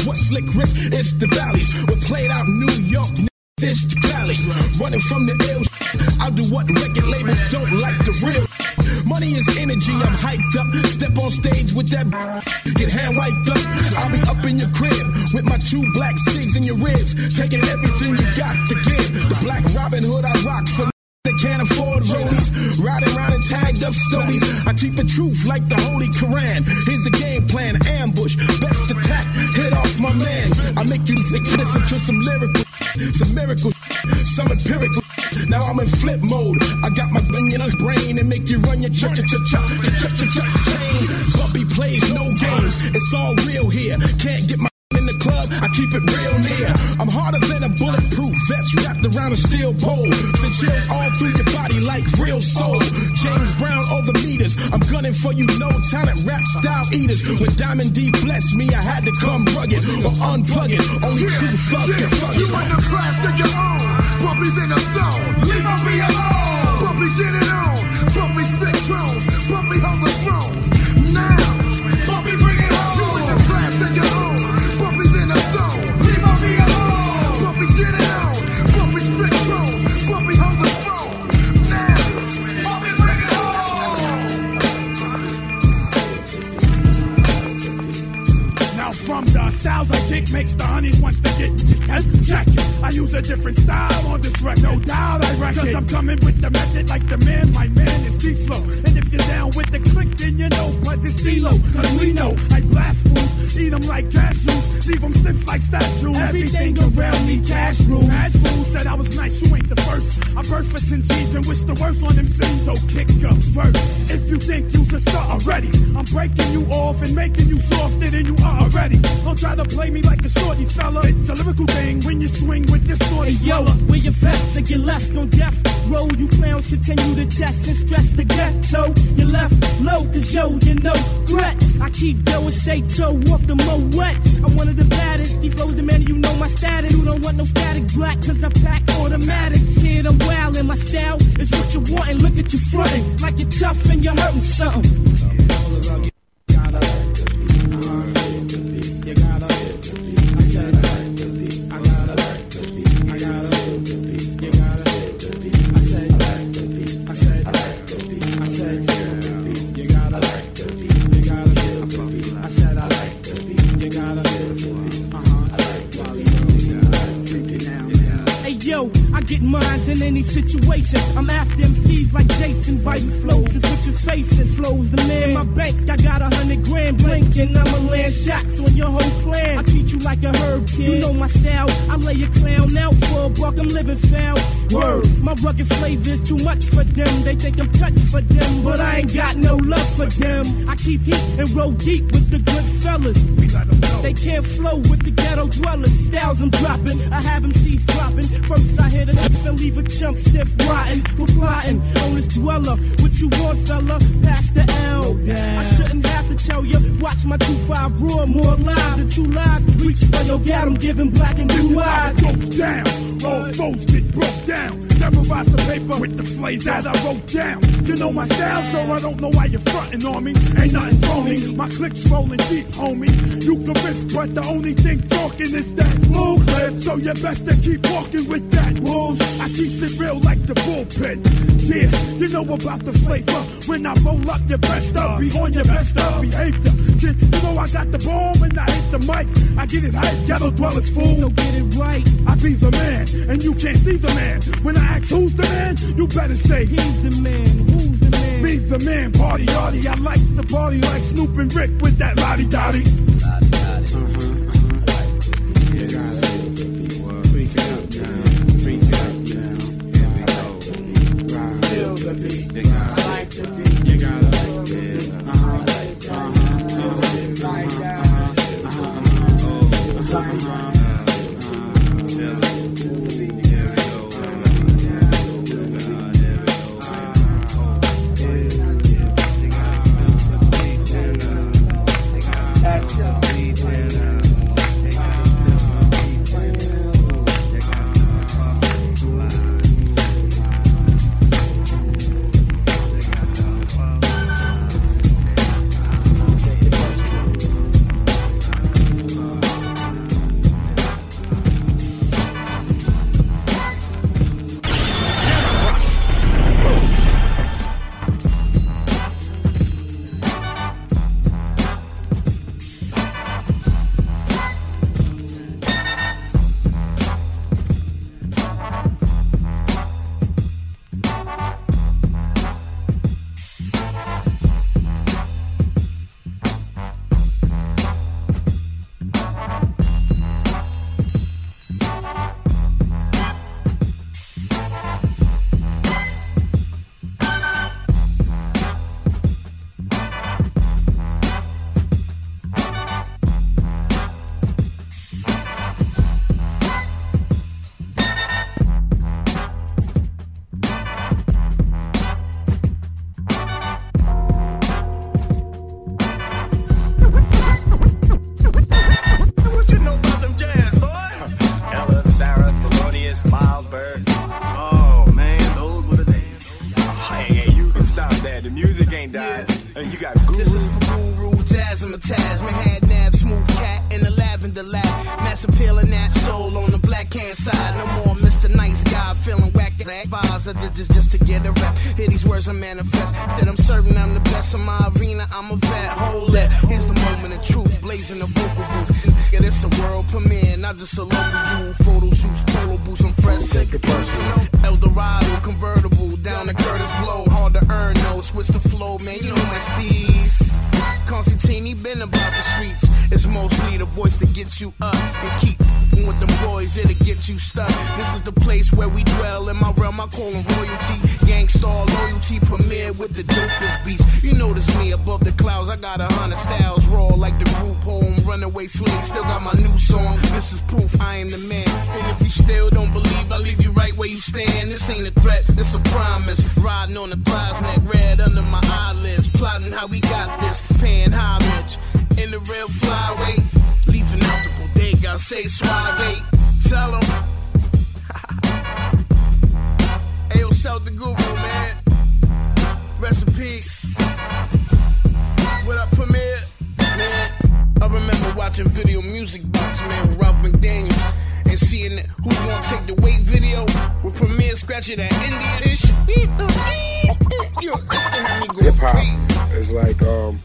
what Slick Rick is the valleys. What played out New York, it's the Cali. Running from the ill I'll do what record labels don't like the real. Money is energy, I'm hyped up. Step on stage with that get hand wiped up. I'll be up in your crib with my 2 black cigs in your ribs, taking everything you got to give. The Black Robin Hood I rock for they can't afford rollies. Riding around in tagged up stolies. I keep the truth like the Holy Quran. Here's the game plan, ambush, best attack, hit off my man. I make you listen to some lyrical, some miracle, some empirical. Now I'm in flip mode. I got my brain and make you run your chain. Bumpy plays, no games. It's all real here. Can't get my in the club, I keep it real near. I'm harder than a bulletproof vest wrapped around a steel pole. Send chills all through your body like real soul. James Brown, all the meters. I'm gunning for you, no talent, rap style eaters. When Diamond D blessed me, I had to come rugged or unplug it. Only true thugs can fuck it.
You in the class of your own. Bumpy's in the zone. Leave Bumpy alone. Bumpy get it on. Bumpy spit drones. Bumpy hold the throne. Now, Bumpy bring it home. You in the class of your own. Bumpy's in the zone. Leave Bumpy alone. Bumpy get it on. Bumpy spit drones. Bumpy hold the throne. Now, Bumpy bring it home.
Now from the styles I kick makes the honeys wants to get check it. I use a different style on this record. No doubt I reckon. Cause I'm coming with the method like the man. My man is D-Flow. And if you're down with the click, then you know, but it's D-Lo. Cause we know I blast fools, eat them like cashews, leave them stiff like statues. Everything around me cash rules. Mad fool said I was nice, you ain't the first. I burst for 10 G's and wish the worst on them scenes. So kick up first. If you think you's a star already, I'm breaking you off and making you softer than you are already. Don't try to play me like a shorty fella. It's a lyrical thing when you swing with this shorty.
Hey yo, where your vest and get left on death row. You clowns continue to test and stress the ghetto. You left low cause yo, you know threat. I keep going, stay toe off the mo wet. I'm one of the baddest, D-Flow's the man, you know my status. You don't want no static black cause I pack automatics. Kid, I'm wild and my style is what you want. And look at you frontin' like you're tough and you're hurting something. Get mines in any situation. I'm after MCs like Jason, Vital flows. Is what you're facing. Flows the man. In my bank, I got 100 grand blinking. I'ma land shots on your whole clan. I treat you like a herb kid. You know my style. I lay a clown out for a buck. I'm living foul. Word. My rugged flavor is too much for them. They think I'm touched for them, but I ain't got no love for them. I keep heat and roll deep with the good fellas. We let them know. They can't flow with the ghetto dwellers. Styles I'm dropping. I have MCs dropping. First I hit a and leave a chump stiff rotten for plotting on this dweller. What you want, fella? Pass the L. I shouldn't have to tell you. Watch my 2-5 roar, more live than true lies. Reach for your gat, I'm giving black and blue eyes.
Goes down, all foes get broke down. Terrorize the paper with the flames that I wrote down. You know my style, so I don't know why you're fronting on me. Ain't nothing phony, my click's rolling deep, homie. You can risk, but the only thing talking is that bull clip. So you best to keep walking with that wolf. I keep it real like the bullpen. Yeah, you know about the flavor. When I roll up, your best up. Be on your best up behavior. Kid, you know I got the bomb and I hit the mic. I get it hype, ghetto dwellers fool.
So get it right.
I be the man, and you can't see the man. When I ask who's the man, you better say
he's the man. Who's the man?
Me's the man, party yardie. I likes the party like Snoop and Rick with that lottie dottie.
You gotta freak it up now. Freak it up now. Here we go. Feel the beat. You gotta like the beat. You gotta like the beat. Like that.
razzmatazz. Manhattan Nav, smooth cat in the lavender lab. Mass appeal in that soul on the black hand side. No more Mr. Nice Guy feeling whack vibes. I did this just to get a rep. Hear these words I manifest. That I'm serving, I'm the best in my arena. I'm a vet, hold that. Here's the moment of truth, blazing the vocal booth. Yeah, this a world premiere, not just a local view. Photo shoots, polo boots, I'm fresh. Take it personal. Eldorado, convertible, down to Curtis Blow. Hard to earn, no, switch the flow, man. You know my steez. Constantine been about the streets. It's mostly the voice that gets you up and keep with them boys, it'll get you stuck. This is the place where we dwell. In my realm, I call them royalty. Gangstar loyalty, premiere with the dopest beats. You notice me above the clouds. I got 100 styles, raw like the group home. Runaway slave, still got my new song. This is proof I am the man. And if you still don't believe, I'll leave you right where you stand. This ain't a threat, this a promise. Riding on the thighs, neck red under my eyelids. Plotting how we got this, paying homage. In the real flyway, leaving out the bodega, say suave. Tell them. Ayo, shout the guru, man. Rest in peace. What up, Premier? Man, I remember watching Video Music Box, man, with Ralph McDaniel. And seeing who's gonna take the weight video with Premier scratching that Indian-ish.
Hip hop is like,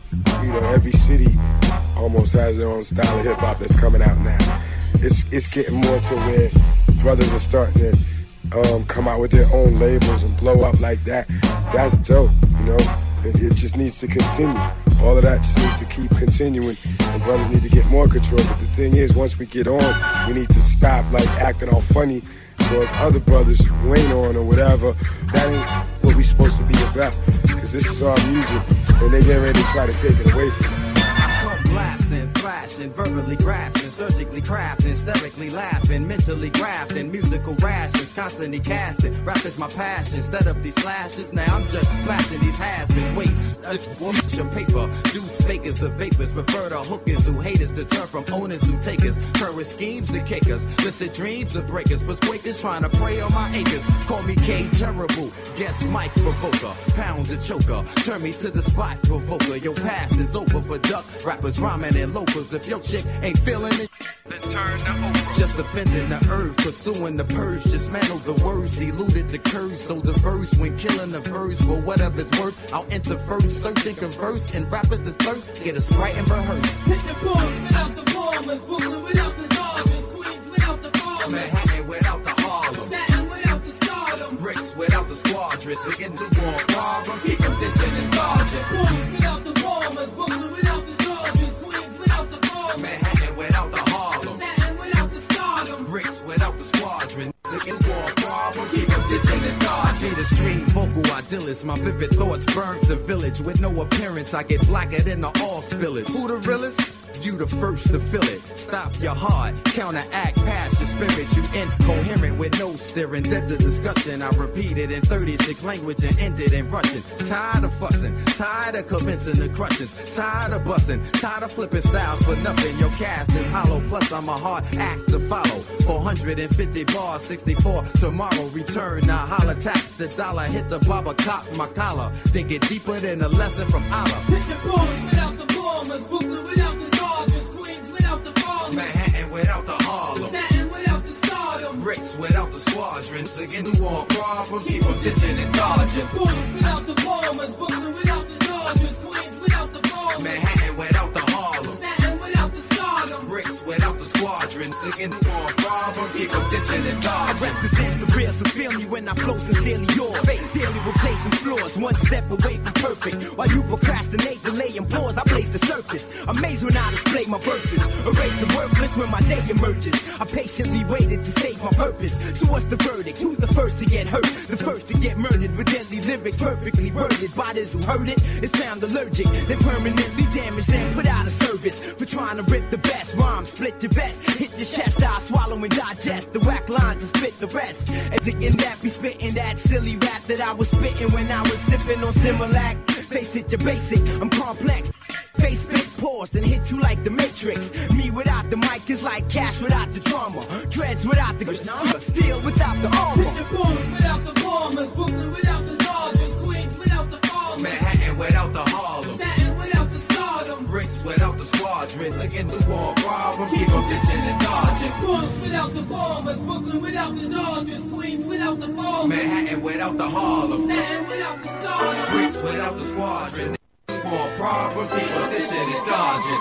every city almost has their own style of hip hop that's coming out now. It's getting more to where brothers are starting to come out with their own labels and blow up like that. That's dope, you know. It just needs to continue. All of that just needs to keep continuing, and brothers need to get more control. But the thing is, once we get on, we need to stop like acting all funny towards other brothers who ain't on or whatever. That ain't what we supposed to be about, because this is our music, and they get ready to try to take it away from us.
Blasting, thrashing, verbally grasping, surgically crafting, hysterically laughing, mentally grafting, musical rations, constantly casting. Rap is my passion. Instead of these slashes, now I'm just smashing these has-beens. Wait, what's your paper? Deuce fakers the vapors, refer to hookers who haters, deter from owners who takers. Current schemes to kickers, lucid dreams of breakers, but quakers trying to prey on my acres. Call me K Terrible, guess Mike Provoker, pound the choker, turn me to the spot provoker. Your past is over for duck rappers. Rhyming and loafers, if your chick ain't feeling it, then turn to Oprah. Just offending the earth, pursuing the purge, dismantle the words, eluded the curse, so diverse when killing the verse for whatever it's worth. I'll enter first, search and converse, and rappers disperse, get us right and rehearse.
Picture bombs without the bombers, Brooklyn without the Dodgers, Queens without the bombers,
Manhattan without the Harlem,
Staten without the stardom,
bricks without the squadron, begin to war problems, keep them ditching and dodging.
Bombs without the bombers, Brooklyn without the Dodgers, Queens without the bombers,
Manhattan without the Harlem,
Staten without the stardom,
bricks without the squadron, begin war problems, keep them ditching and dodging. The street vocal idealist, my vivid thoughts burns the village with no appearance. I get blacker than the all spillage. Who the realest? You the first to feel it. Stop your heart, counteract past your spirit. You incoherent with no steering. Dead to discussion. I repeat it in 36 language and ended in Russian. Tired of fussing, tired of convincing the crutches, tired of busting, tired of flipping styles for nothing. Your cast is hollow. Plus I'm a hard act to follow. 450 bars, 64 tomorrow. Return now. Holla tax the dollar. Hit the barber, cop my collar. Think it deeper than a lesson from Allah.
Picture bombs without the bombers, Brooklyn without the Dodgers, Queens without the bombers,
Manhattan without the Harlem,
Staten without the stardom,
bricks without the squadrons. Again, do all problems, keep them ditching and dodging.
Bombs without the bombers, Brooklyn without the Dodgers, Queens without the bombers,
Manhattan without the Harlem,
Staten without the stardom,
bricks without the squadrons. Again, do all problems, keep them ditching and dodging.
Represents the real, so feel me when I flow sincerely yours. Daily replacing floors, one step away from perfect. While you procrastinate, delaying pause, I blaze the surface. Amazed when I display my verses. Erase the worthless when my day emerges. I patiently waited to save my purpose. So what's the verdict? Who's the first to get hurt? The first to get murdered with deadly lyrics, perfectly worded. Bodies who heard it is found allergic. They permanently damaged and put out of service for trying to rip the best rhymes. Split your vest, hit your chest, I swallow and digest the whack lines and spit the rest. And thinking that be spitting that silly rap that I was spitting when I was sipping on Similac. Face it, you're basic, I'm complex. Face spit, pause, then hit you like the Matrix. Me without the mic is like Cash without the drama. Dreads without the steel without the armor.
Picture bombs without the bombers, Brooklyn without the Dodgers, Queens without the bombers,
Manhattan without the Harlem,
Staten without the stardom,
bricks without the squadron. Looking to war problems, keep them ditching and dodging.
Bronx without the bombers, Brooklyn without the Dodgers, Queens without the bombers,
Manhattan without the Harlem,
Staten without the Stars,
bricks without the squadron. More problems, keep them ditching and dodging.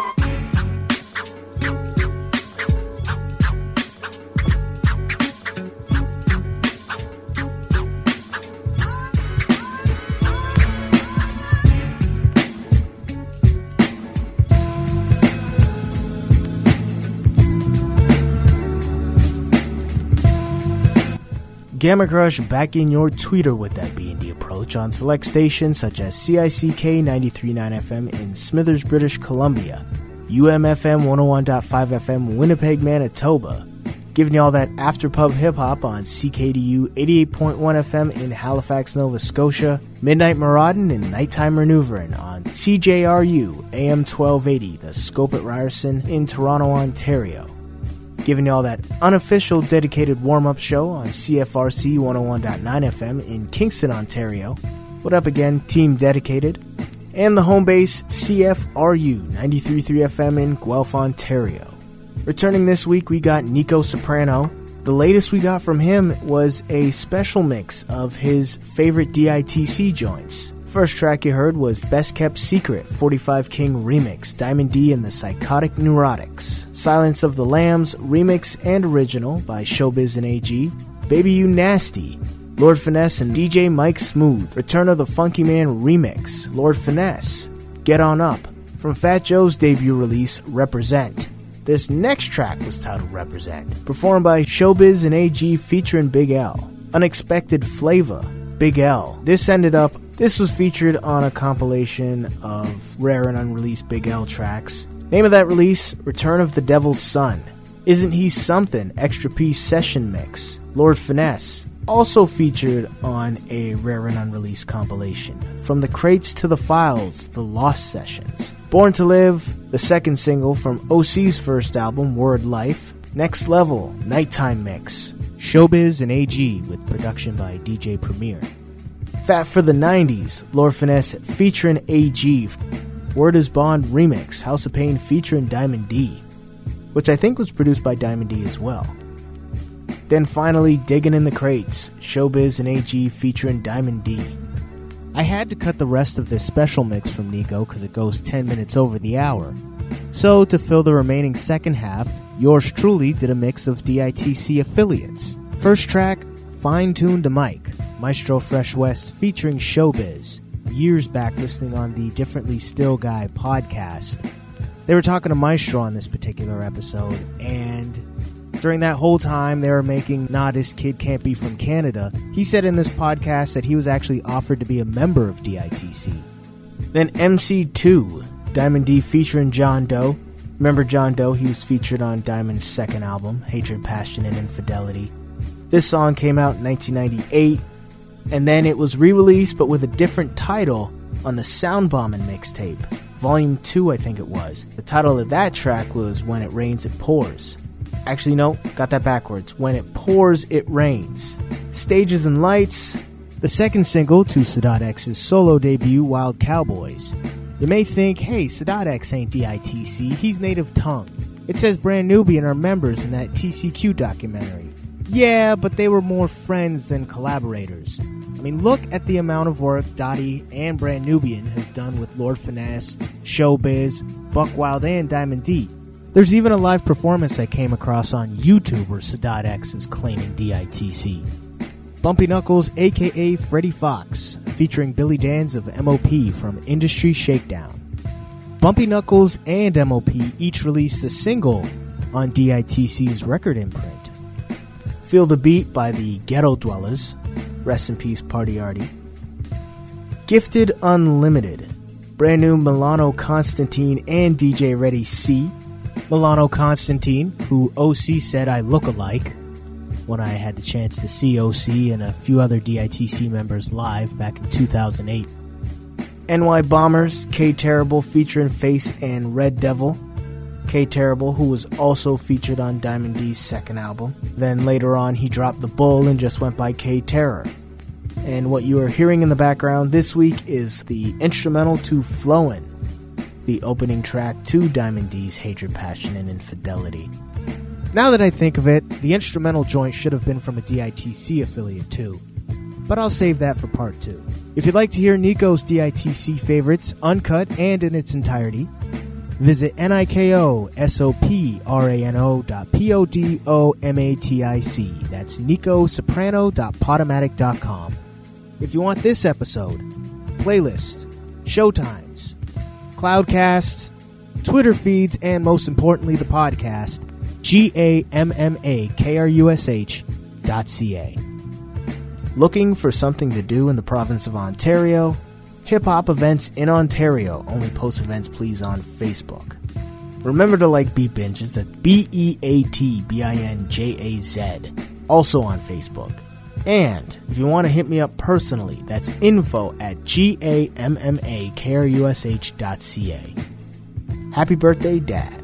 Gamma Crush back in your tweeter with that B&D approach on select stations such as CICK 93.9 FM in Smithers, British Columbia, UMFM 101.5 FM Winnipeg, Manitoba, giving you all that after-pub hip-hop on CKDU 88.1 FM in Halifax, Nova Scotia, Midnight Maraudin' and Nighttime Maneuvering on CJRU AM 1280, the Scope at Ryerson in Toronto, Ontario. Giving you all that unofficial dedicated warm-up show on CFRC 101.9 FM in Kingston, Ontario. What up again, Team Dedicated. And the home base CFRU 93.3 FM in Guelph, Ontario. Returning this week, we got Nico Soprano. The latest we got from him was a special mix of his favorite DITC joints. First track you heard was Best Kept Secret 45 King Remix, Diamond D and the Psychotic Neurotics. Silence of the Lambs Remix and Original by Showbiz and AG. Baby You Nasty, Lord Finesse and DJ Mike Smooth. Return of the Funky Man Remix, Lord Finesse, Get On Up. From Fat Joe's debut release, Represent. This next track was titled Represent, performed by Showbiz and AG featuring Big L. Unexpected Flavor, Big L. This was featured on a compilation of rare and unreleased Big L tracks. Name of that release, Return of the Devil's Son. Isn't He Something? Extra Piece Session Mix. Lord Finesse, also featured on a rare and unreleased compilation. From the Crates to the Files, The Lost Sessions. Born to Live, the second single from OC's first album, Word Life. Next Level, Nighttime Mix. Showbiz and AG with production by DJ Premier. Fat for the 90s, Lord Finesse featuring AG. Word is Bond Remix, House of Pain featuring Diamond D, which I think was produced by Diamond D as well. Then finally, Diggin' in the Crates, Showbiz and AG featuring Diamond D. I had to cut the rest of this special mix from Nico because it goes 10 minutes over the hour. So to fill the remaining second half, yours truly did a mix of DITC affiliates. First track, Fine Tuned to Mike, Maestro Fresh West featuring Showbiz. Years back listening on the Differently Still Guy podcast, they were talking to Maestro on this particular episode, and during that whole time they were making Nah, This Kid Can't Be From Canada, he said in this podcast that he was actually offered to be a member of DITC. Then MC2, Diamond D featuring John Doe. Remember John Doe? He was featured on Diamond's second album, Hatred, Passion, and Infidelity. This song came out in 1998, and then it was re-released but with a different title on the Soundbombing mixtape. Volume 2, I think it was. The title of that track was When It Rains, It Pours. Actually, no, got that backwards. When It Pours, It Rains. Stages and Lights, the second single to Sadat X's solo debut, Wild Cowboys. You may think, hey, Sadat X ain't DITC, he's native tongue. It says Brand Nubian are members in that TCQ documentary. Yeah, but they were more friends than collaborators. I mean, look at the amount of work Dottie and Brand Nubian has done with Lord Finesse, Showbiz, Buck Wild, and Diamond D. There's even a live performance I came across on YouTube where Sadat X is claiming DITC. Bumpy Knuckles, a.k.a. Freddie Fox, featuring Billy Danz of MOP from Industry Shakedown. Bumpy Knuckles and MOP each released a single on DITC's record imprint. Feel the Beat by the Ghetto Dwellers. Rest in peace, Party Artie. Gifted Unlimited. Brand new Milano Constantine and DJ Ready C. Milano Constantine, who OC said I look alike when I had the chance to see OC and a few other DITC members live back in 2008. NY Bombers, K Terrible featuring Face and Red Devil. K Terrible, who was also featured on Diamond D's second album. Then later on he dropped the Bull and just went by K Terror. And what you are hearing in the background this week is the instrumental to Flowin'. the opening track to Diamond D's Hatred, Passion, and Infidelity. Now that I think of it, the instrumental joint should have been from a DITC affiliate too, but I'll save that for part 2. If you'd like to hear Nico's DITC favorites, uncut and in its entirety, visit nikosoprano.podomatic. That's nicosoprano.podomatic.com. If you want this episode, playlists, showtimes, cloudcasts, Twitter feeds, and most importantly the podcast, GAMMAKRUSH.ca. Looking for something to do in the province of Ontario? Hip-hop events in Ontario. Only post events please on Facebook. Remember to like Beat Binges, that's BEATBINJAZ, also on Facebook. And if you want to hit me up personally, that's info@GAMMAKRUSH.ca. Happy birthday, Dad.